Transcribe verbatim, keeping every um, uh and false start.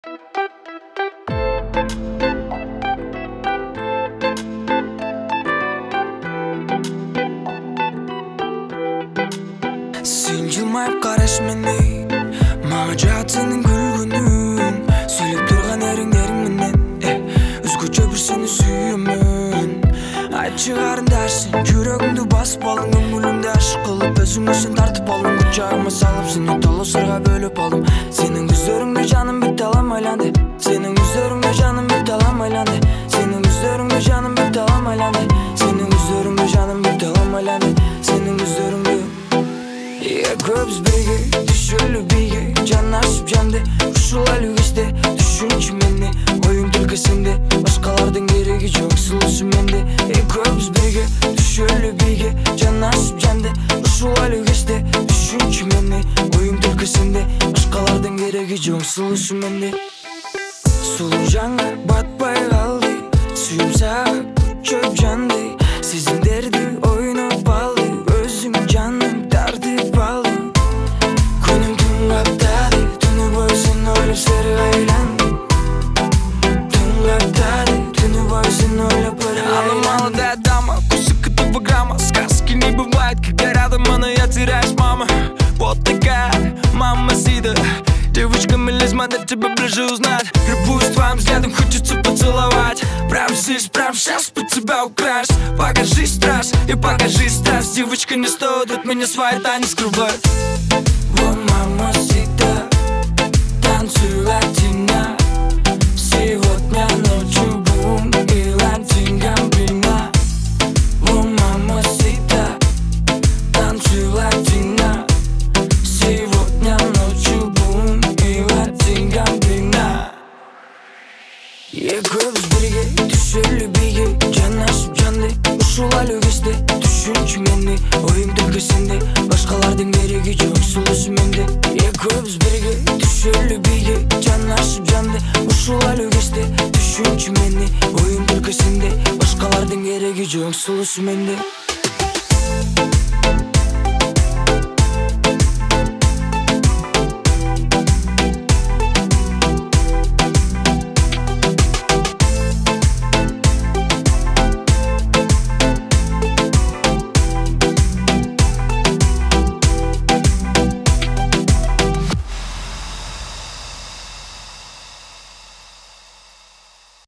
Sen jılmayıp qaraş meni, mağa jatının gülgünün. Söylep turgan eriңleриң менен, өзгөчө бир сени сүйөмүн. Айтчы карындарсың, жүрөгүмдү басып алдың, көңүлүмдү ашык кылып, өзүңө сен тартып алдың, кучагыма салып, сени толосорго бөлүп алдым. Сенин көздөрүңдө жаным бүт алам айланды, сенин көздөрүңдө жаным бүт алам айланды, сенин көздөрүңдө жаным бүт алам айланды, сенин көздөрүңдө жаным бүт алам айланды, сенин көздөрүңдө. Көбүз бирге түшөлү бийге, жанашып жанды, ушул элүү кезде түшүнчү мени, оюң түлкү сенде, башкалардын кереги жок, сулуусу менде. Көбүз бирге түшөлү бийге, жанашып жанды, ушул элүү кезде түшүнчү мени, оюң түлкү сенде, башкалардын кереги жок, сулуусу менде. Сулуу жаңа батпай калды, сүйүм сага көчөп жанды, сезимдерди ойноп алды, өзүң жаным тартып алды. Күнүм түн каптады, түнү бою сени ойлоп серик айландым. Түн каптады, түнү бою сени ойлоп серик айландым. Она молодая дама, кусок этого грамма, сказки не бывает, когда рядом она, я теряюсь, мама. Вот такая мамасита, девочка мелизма, до тебя ближе узнать. Любуюсь твоим взглядом, хочется поцеловать. Прям здесь, прям сейчас под тебя украсть. Покажи страсть и покажи страсть. Девочка, не стоит от меня свои тайны скрывать. О, мамасита, танцуй латина, сегодня ночью бум и латин-гамбина. О, мамасита, танцуй латина, сегодня ночью бум и латин-гамбина. Көбүз бирге түшөлү бийге, жанашып жанды, ушул элүү кезде түшүнчү мени, оюң түлкү сенде, башкалардын кереги жок, сулуусу менде. Көбүз бирге түшөлү бийге, жанашып жанды, ушул элүү кезде түшүнчү мени, оюң түлкү сенде, башкалардын кереги жок, сулуусу менде.